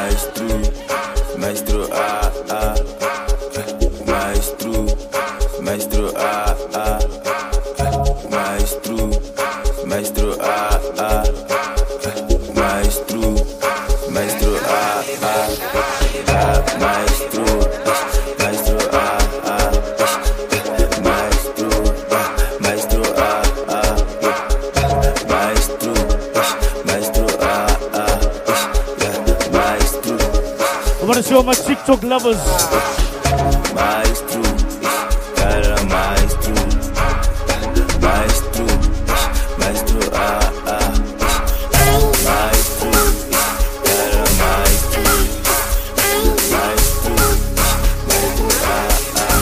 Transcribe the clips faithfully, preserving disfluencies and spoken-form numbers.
Maestro, maestro, ah, ah. Maestro, maestro, ah, ah. Maestro, maestro, ah, ah. Maestro, maestro, ah, ah. Maestro, maestro, ah, ah. Maestro, maestro, ah, ah. Maestro, maestro, ah, ah. Maestro. I want to show my TikTok lovers. Maestro, cara maestro. Maestro, maestro, ah, ah. Maestro, cara maestro. Maestro, maestro, ah, ah.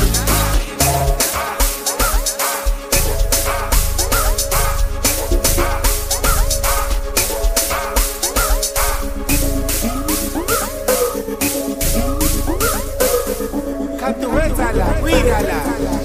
Cantuétala, cuídala,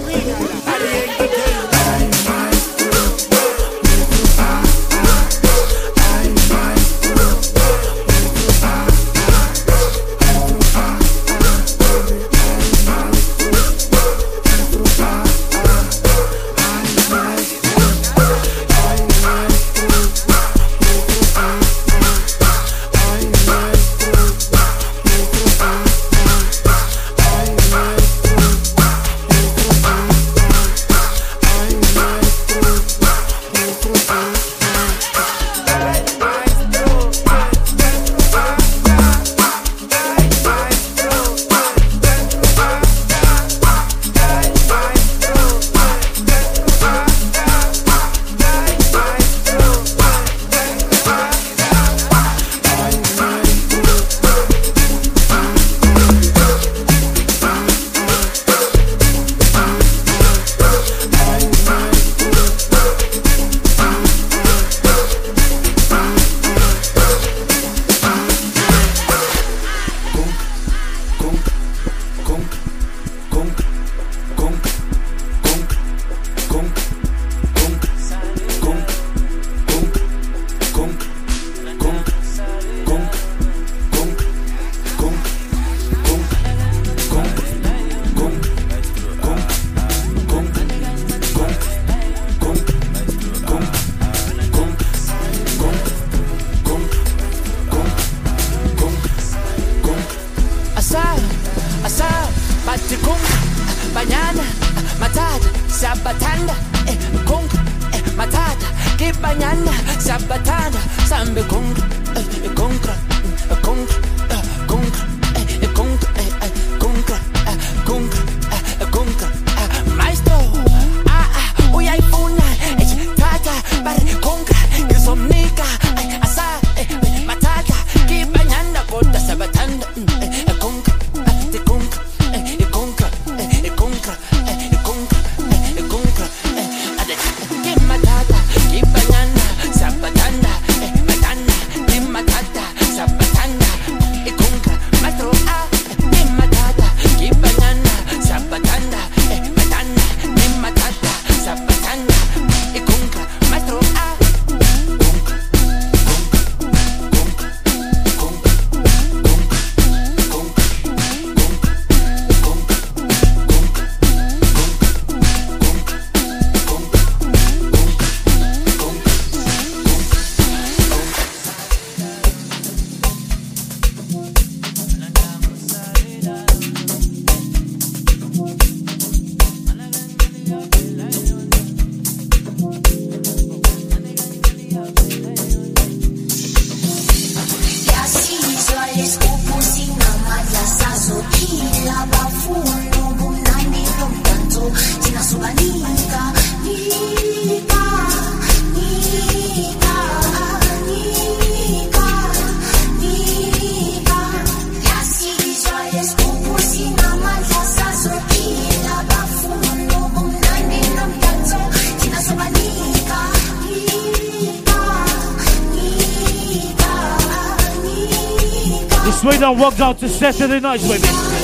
Straight down, walk down to Saturday nights, baby.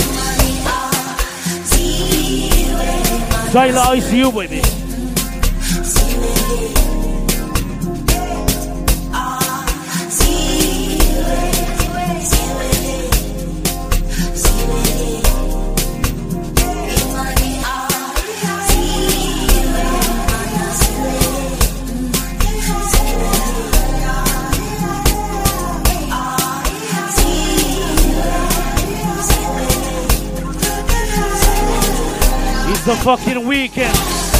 Tyler I C U, baby. the fucking weekend.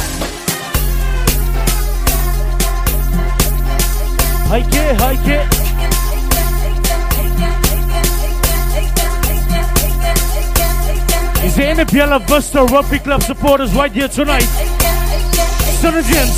Hike it, hike it. Is there any Biella Buster Rugby Club supporters right here tonight? Son of James.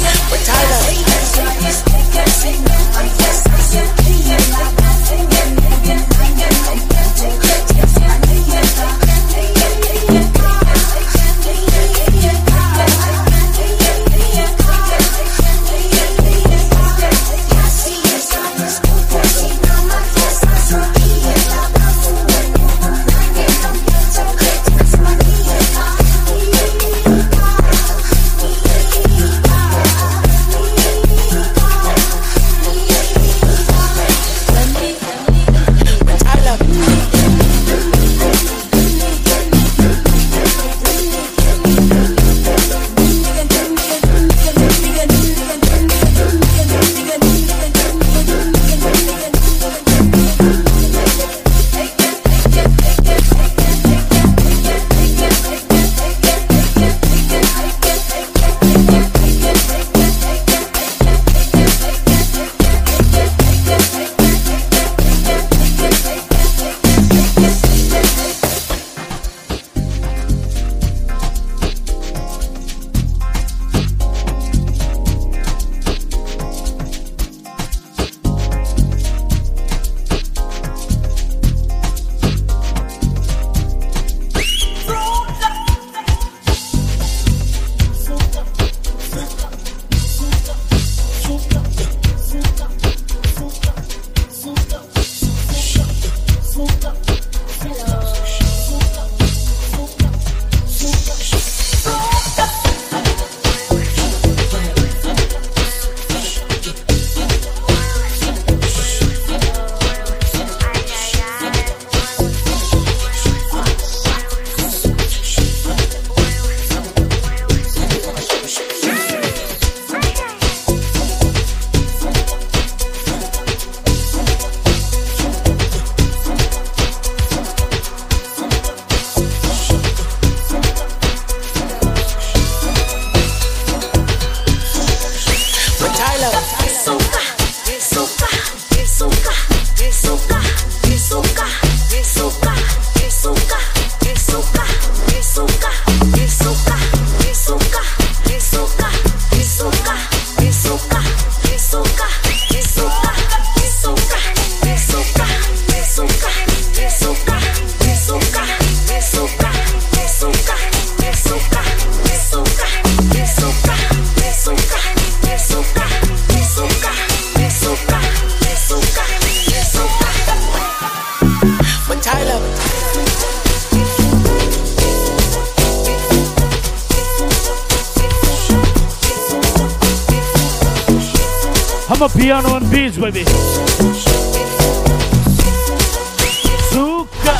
I'm a piano and beats, baby. Suka.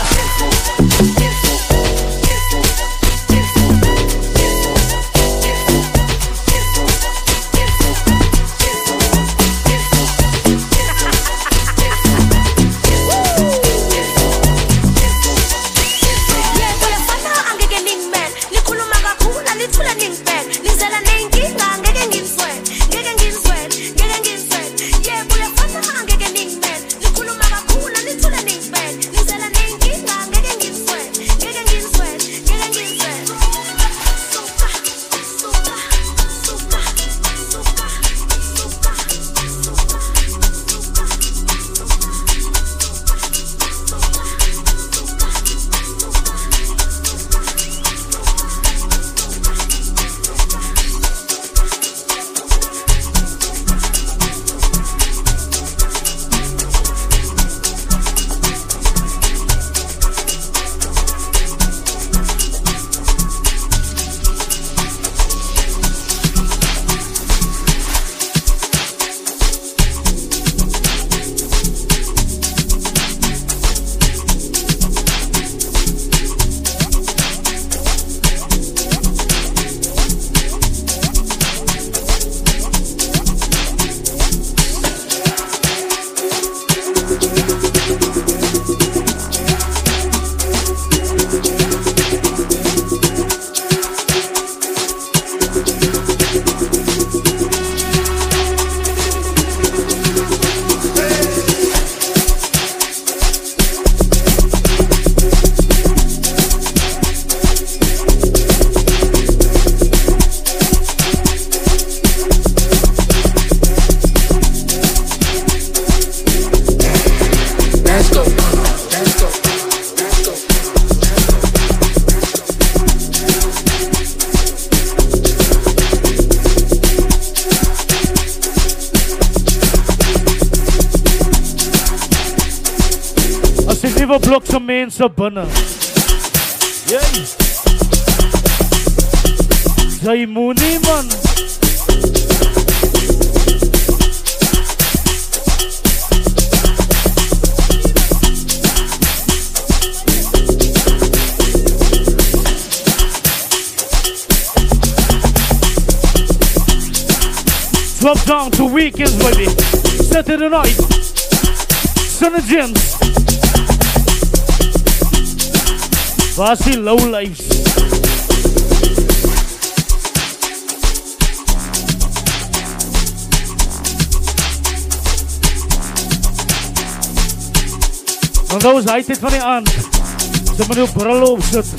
Yeah, As ik liever blok zijn mensen binnen. Yeah. Zij moet niet, man. Drop down to weekends, baby. Saturday night. Sunny Gems. Vasi low lives. Want dat was hij tijd van die aan. Ze moeten op brullen opzetten.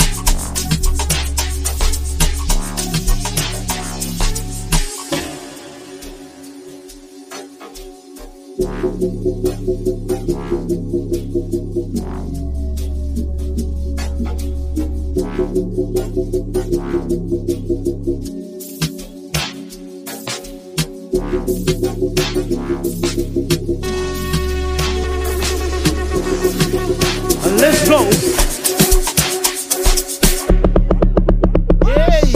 Let's go. Yay.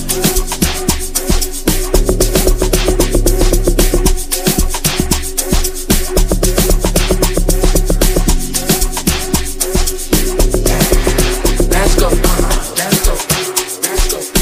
Let's go. Let's go. Let's go.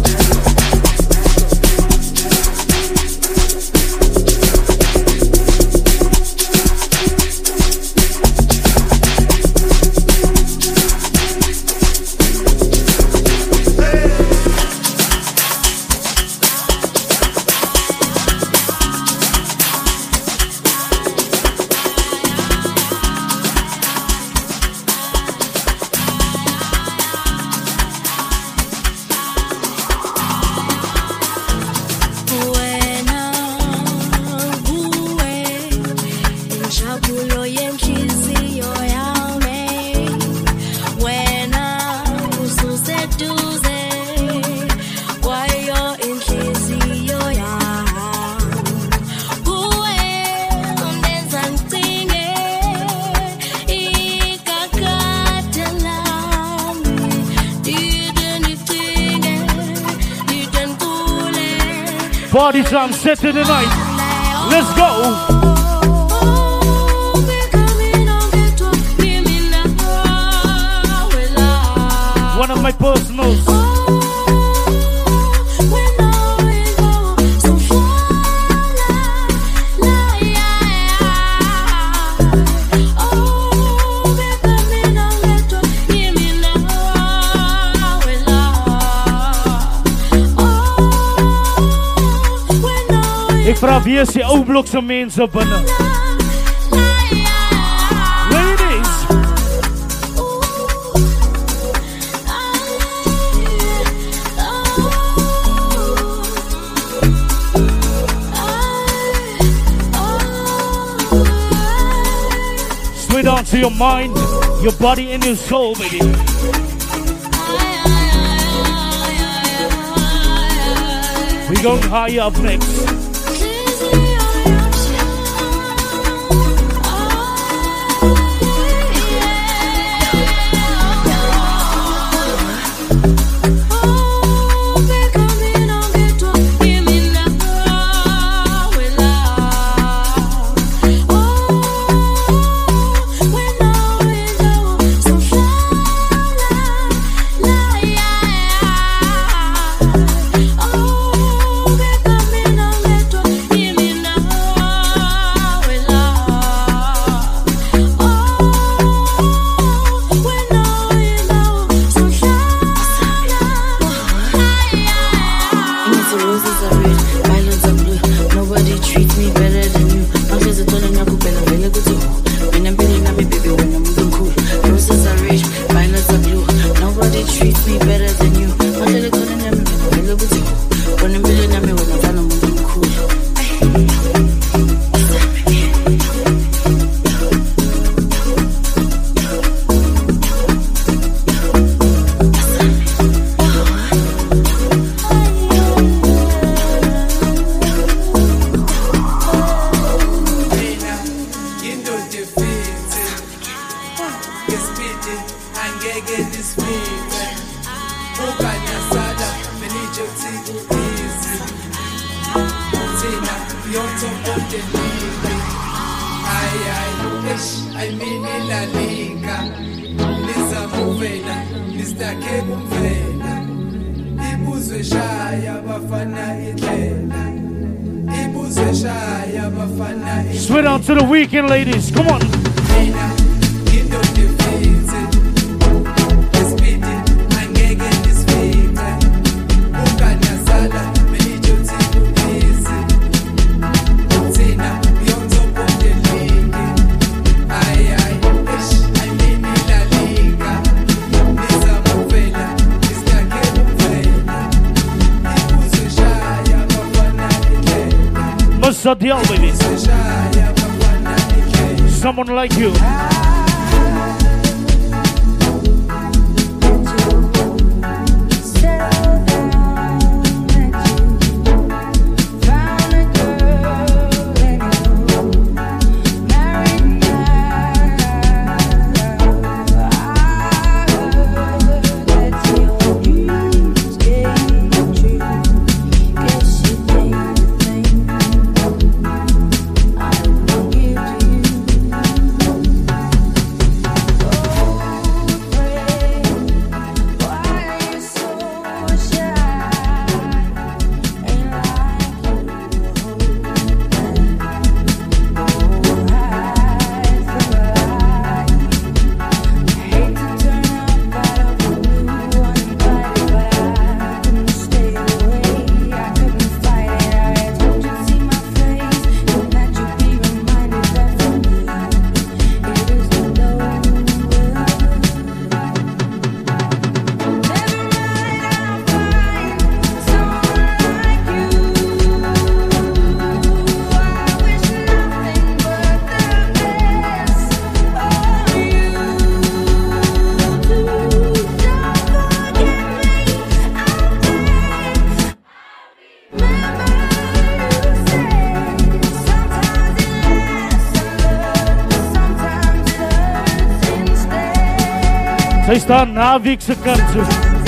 Party time Saturday night. Let's go. One of my personals. Ik vraag wie is die oude blokse mensen binnen? Ladies! Sweet on to your mind, your body and your soul, baby. We going high up next. Oh, Ngespeed angeke nisifike ukanyasala benije uthi easy Tina you're top of the league ay ay ish I mean la liga Lisa movela listake kumvela ibuzwe shaya bafana indlela ibuzwe shaya bafana Sweat out to the weekend, ladies. Come on. Mina into defeated Speed angeke nisifike ukanyasala benije uthi easy Tina you're top of the league ay ay ish I mean la liga Lisa movela listake kumvela ibuzwe shaya bafana indlela Must have deal with it. shaya bafana indlela Someone like you. Zij staan na Wiekse kansen.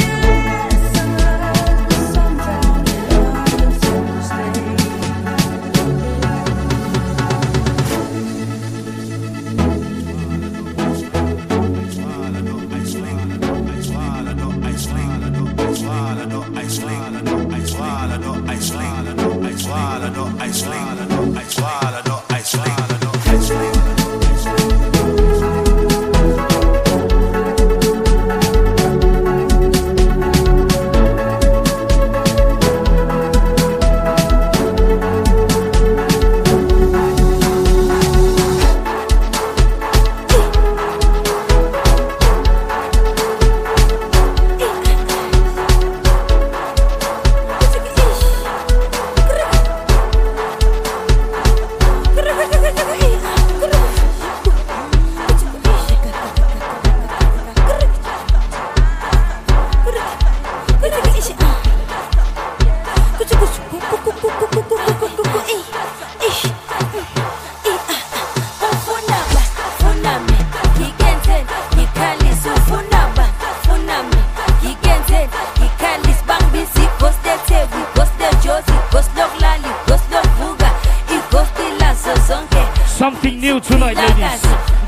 Something new tonight, ladies.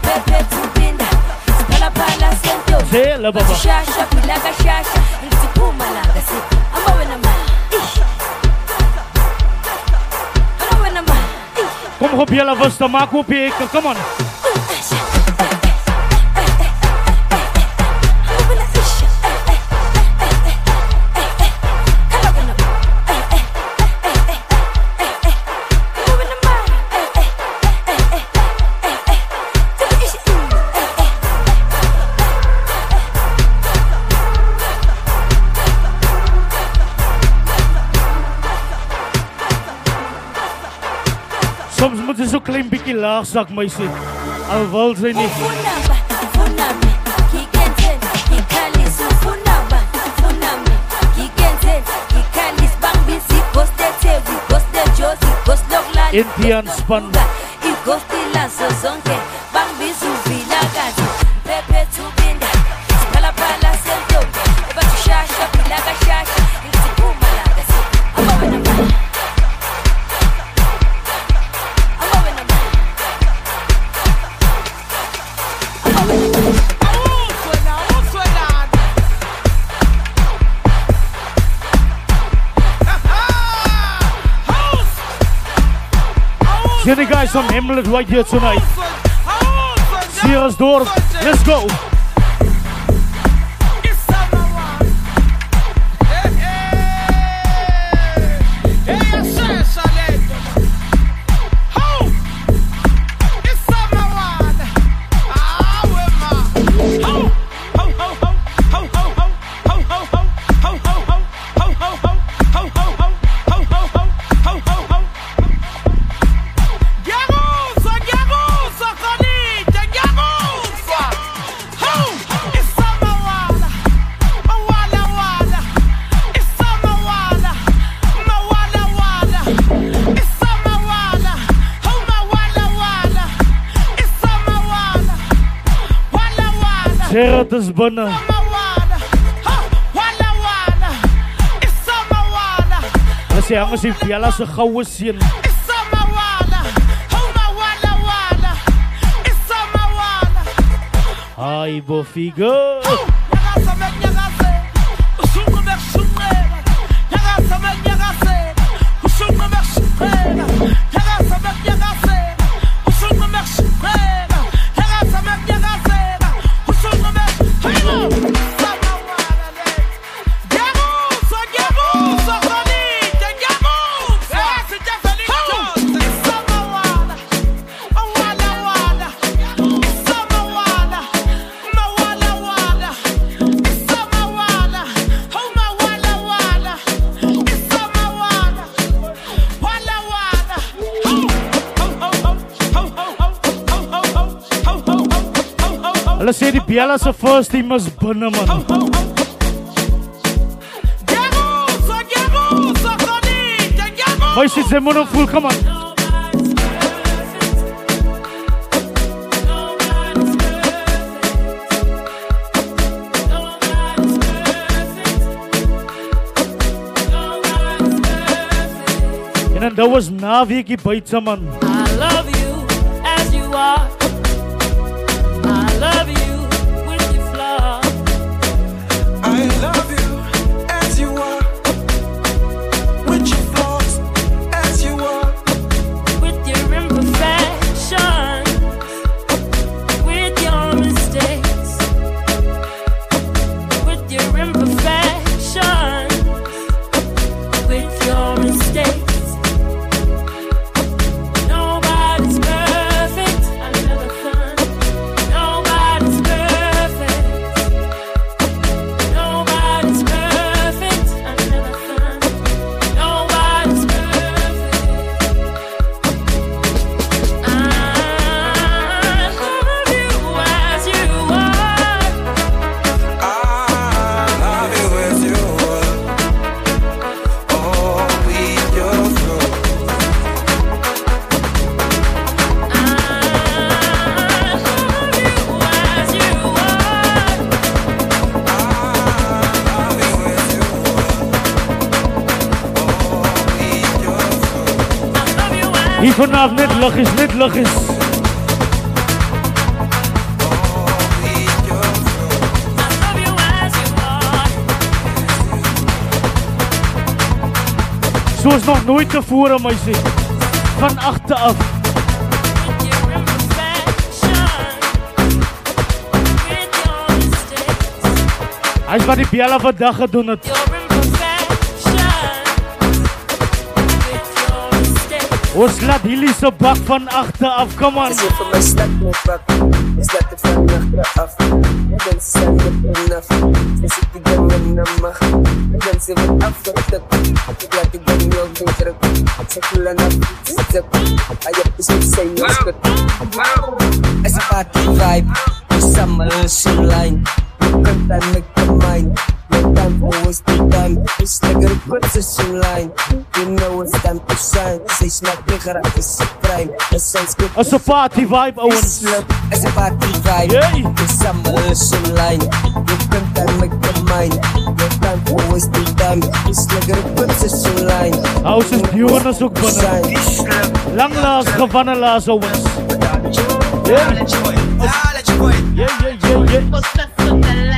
Say, la baba. Kom op, jelle vasta, maak op je eken, come on. Soms moet je zo'n klein beetje laag zak, meisje. Al wil ze niet. Indian span. Pepe to binda. See the guys from Hamlet right here tonight. Sierrasdorp, let's go. Gerard is binnen. Hulle sê hang as die Bella se goue seun. Hi Bofigo. Hulle sê die Bella se first team is binne man. My shit se moet full, come on. En dan dat was naweekie buite man. I love you as you are. I love you with your flaws. I love you as you are, with your flaws, as you are, With your imperfections, with your mistakes, with your imperfections, with your mistakes. Nobody's perfect under the sun. Nobody's perfect. Nobody's perfect under the sun. Nobody's perfect. I love you as you are. I love you as you are. Oh, with your flaws. I love you as you are. I love you as you are. Oh, with your flaws. I love you as Hier vanaf net lig is, net lig is. With your flaws. I love you as you are. Soos nog nooit tevore my sê. Van agter af. With your imperfections, with your mistakes, Hy's wat die Bella vandag gedoen het. your imperfections, with your mistakes. Ons laat hierdie se bak van agter af, come on. As if I'm a snack me back, it's like the fan of the off. I don't stand up enough. Since it began when I'm a, I don't see what I've got to do. I got to go in your winter. It's a cool enough. It's a I have to say no script. As a party vibe, the summer ocean line. You can't time make the mind. No time for wasting time. It's like a position line. You know it's time to shine. Say smack nigger, it's a crime. The sounds good. As 'n party vibe ouens. As a party vibe, Yay. the summer ocean line. You can time make the mind. No time for wasting time. It's like a position line. House is duur as ook binne. Shine. Lang laas, gevanne laas ouens. Yeah, yeah, yeah, yeah, yeah.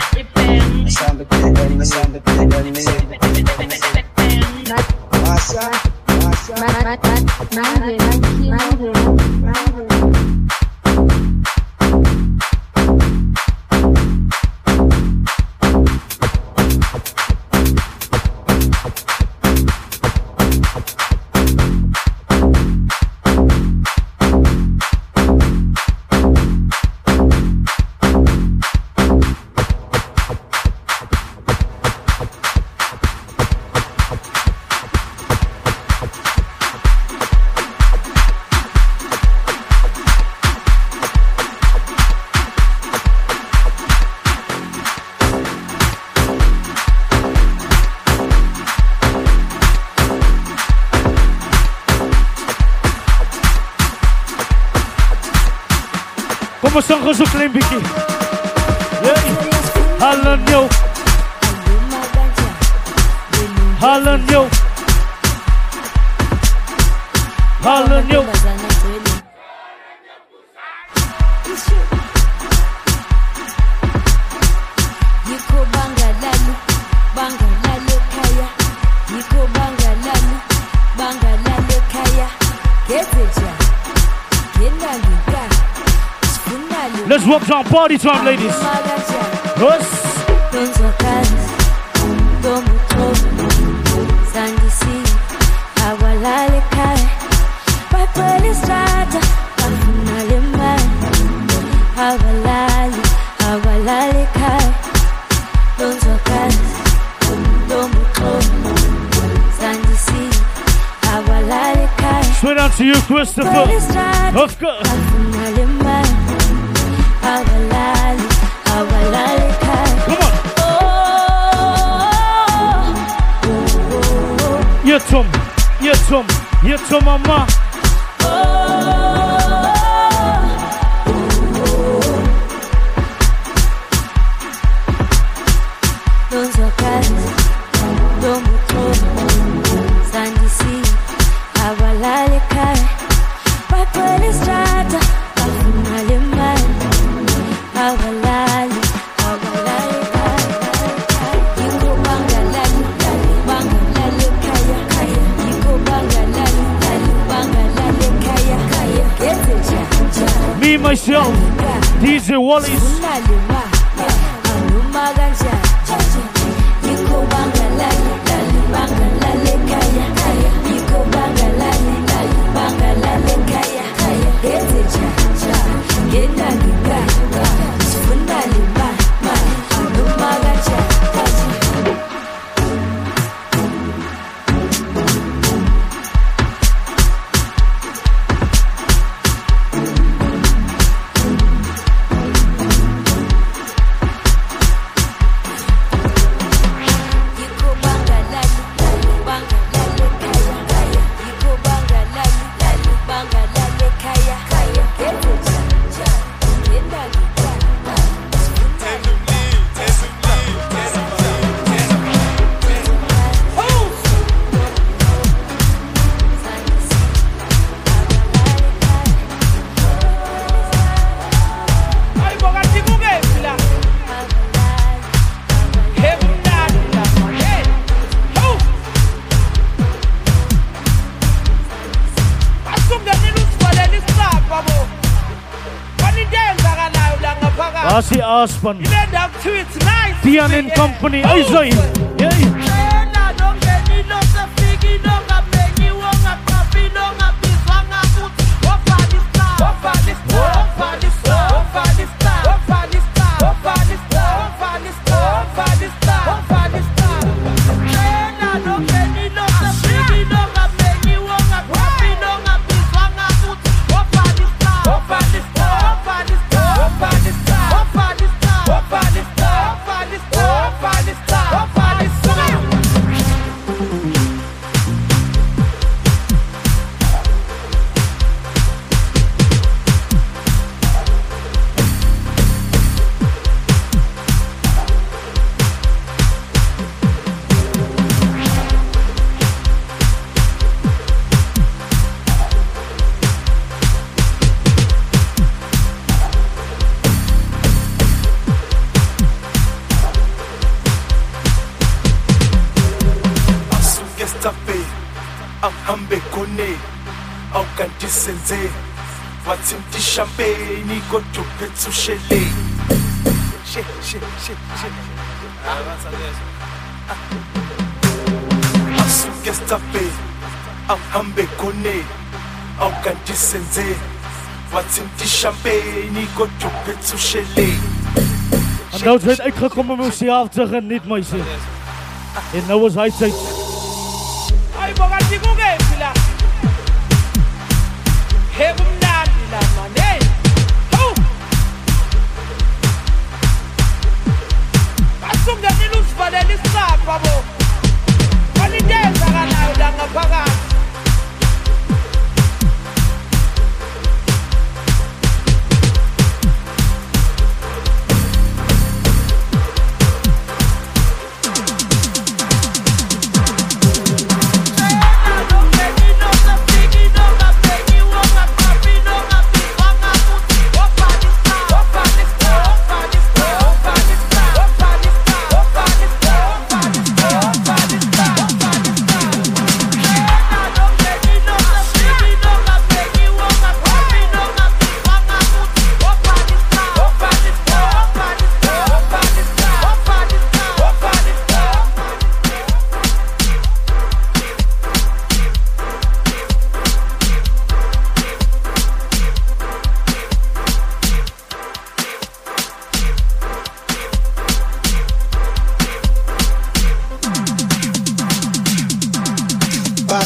Nine, nine, nine, nine, nine, nine, maar zang zo'n klein beetje. Hallo yo. Hallo yo. Hallo yo. Yiko banga lalu, banga lalu kaya. Yiko banga lalu, banga lalu kaya. Geteja, genalika, spunalu. Let's walk down party time, ladies. Yes. Benzo kazi, domo tomo, sandisi, awalale kaya. Papali strata, afunale man, awalale, awalale kaya. Benzo kazi, domo tomo, sandisi, awalale kaya. Straight on to you, Christopher. Of course. Afunale man, awalale, awalale kaya. Come on. Oh, Yeah, Tom. Yeah, Tom. Yeah, Tom, mama. Donzo kazi, domo tomo, sandisi, awalale kaya. Papali strata, afunale man, awalale, awalale kaya. Yiko banga lalu, banga lalu kaya, kaya. Yiko banga lalu, banga lalu kaya, kaya. Geteja, ja. Me, myself, D J Wallis. Asi Aspan. Tian and Company. Isai. Yeah. Champagne, go to Petsu Shele. Shit, shit, shit, shit. Asugestape, Amhambe Kone, Aukanti Senze. What's in the champagne, go to Petsu Shele. En nou werd uitgekomen moest hij af te genieten, meisje. En nou was hij tijd. Ay, bogati kuge pila. Hebum na pila mane. Ho. Asum da nilus vale ni sa babo. Wali de sara na udanga paga.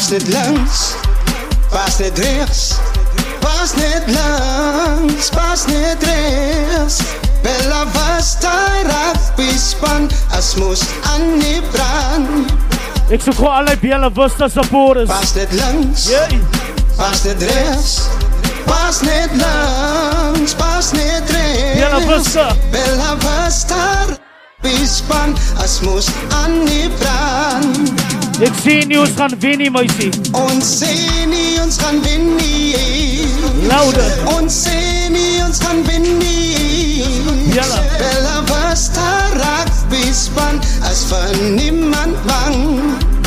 Pas net links, pas net rechts. Pas net links, pas net rechts. Bella Vista rugby span as moes aan die brand. Ik zoek gewoon allerlei Bella Vista supporters. Pas net links, yeah. Pas net rechts. Pas net links, pas net rechts. Bella Vista. Bella Vista rugby span as moes aan die brand. Ik zie nie ons gaan wen nie, meisie. Ons sê nie ons gaan wen nie. Louder. Ons sê nie ons gaan wen nie. Bella. Bella Vista rugby span as van niemand bang.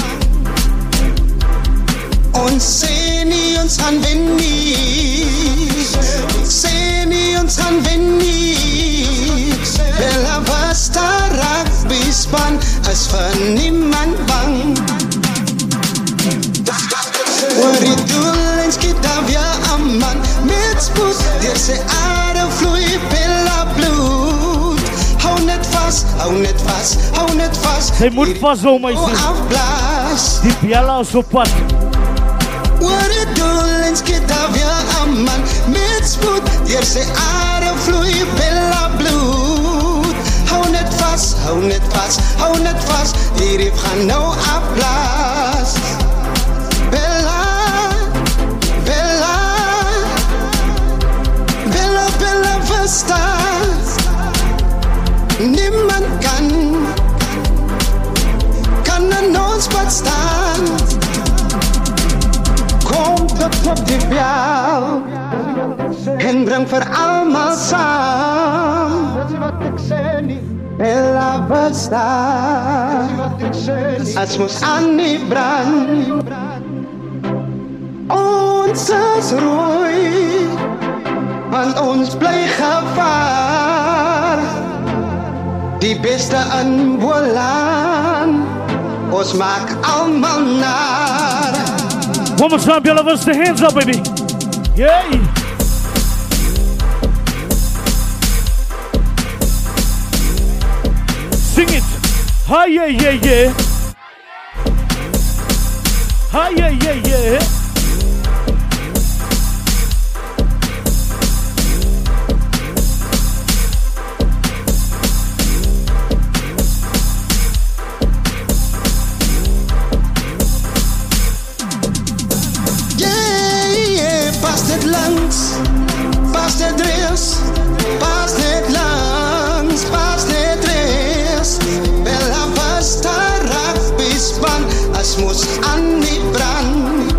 Ons sê nie ons gaan wen nie. Sê nie ons gaan wen nie. Bella Vista rugby span as van niemand bang. Oor die doel en skiet dan weer aan man. Met spoed, deur sy aarde vloei Bella bloed. Hou net vas, hou net vas, hou net vas. Sy moet vashou, meisie. Afblaas. Die Bella is op pad. Oor die doel en skiet dan weer aan man. Met spoed, deur sy aarde vloei Bella bloed. Hou net vas, hou net vas, hou net vas. Hierdie gaan nou afblaas. Bella, Bella, Bella, Bella Vista. Niemand kan, kan aan ons pad staan. Kom tot op die bel en bring vir almal saam. Bella Vista, as moes aan die brand. Ons is rooi, want ons bly gevaar. Die beste in Boland, ons maak almal naar. One more time, Bella Vista, hands up, baby. Yeah. Sing it. Hi, yeah, yeah, yeah. Hi, yeah, yeah, yeah. Pas net langs, pas net rechts, pas net langs, pas net rechts. Bella Vista rugby span as moes aan die brand.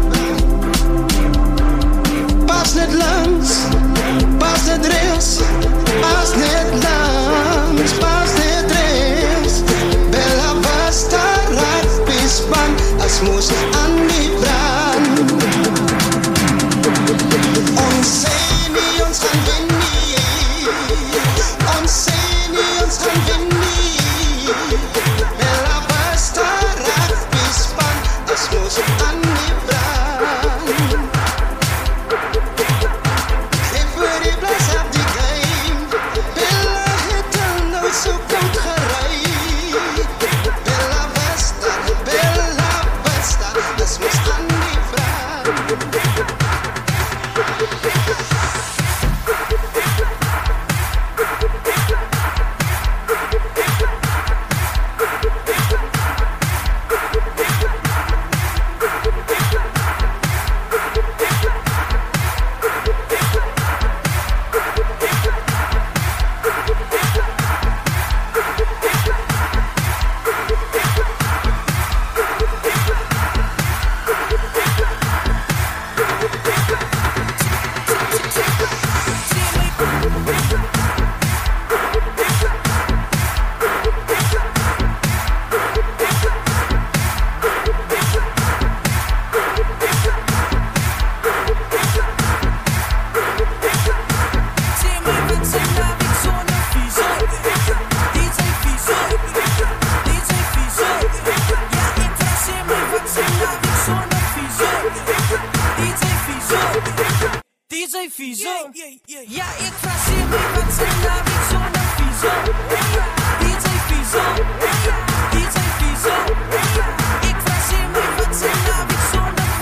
Pas net langs, pas net rechts, pas net langs, pas net rechts. Bella Vista rugby span as moes aan die brand. Ons sê nie ons gaan wen nie. Ons sê nie ons gaan wen nie. Bella Vista rugby span as moes aan die brand. Geef vir die blas op die game. Bella het al nou so koud gery. Bella Vista, Bella Vista as moes aan die brand. Ja, ik passeer me wat ze naar ik zonder viso. D J Viso, D J Viso. Ik passeer me wat ze naar ik zonder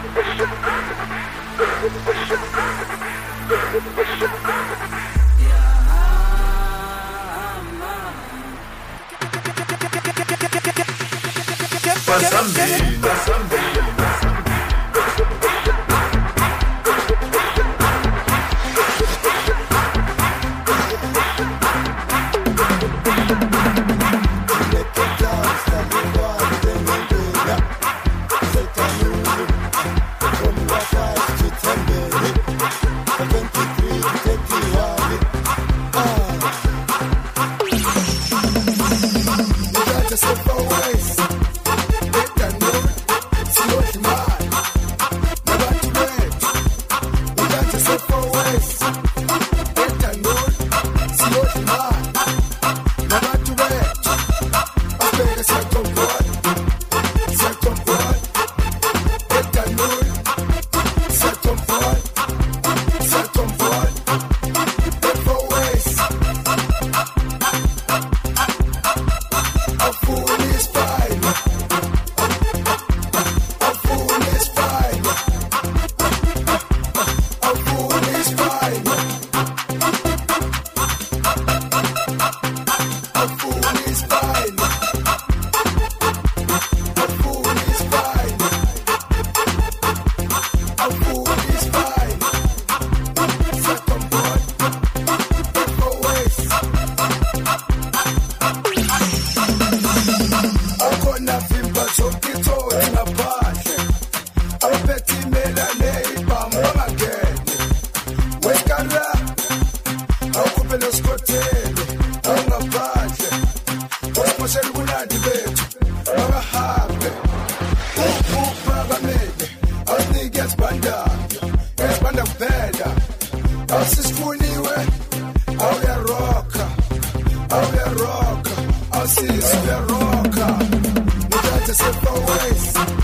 I'll see you, rocker. No doubt to step away.